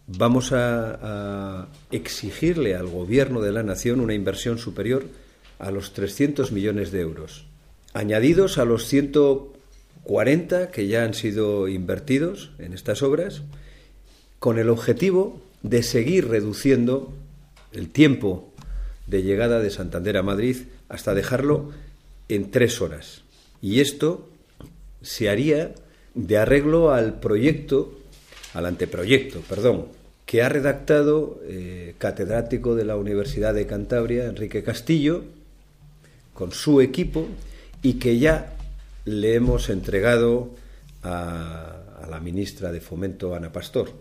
vamos a exigirle al Gobierno de la Nación una inversión superior a los 300 millones de euros, añadidos a los 140 que ya han sido invertidos en estas obras, con el objetivo de seguir reduciendo el tiempo de llegada de Santander a Madrid hasta dejarlo en 3 horas. Y esto se haría de arreglo al anteproyecto, que ha redactado catedrático de la Universidad de Cantabria, Enrique Castillo, con su equipo, y que ya le hemos entregado a la ministra de Fomento, Ana Pastor.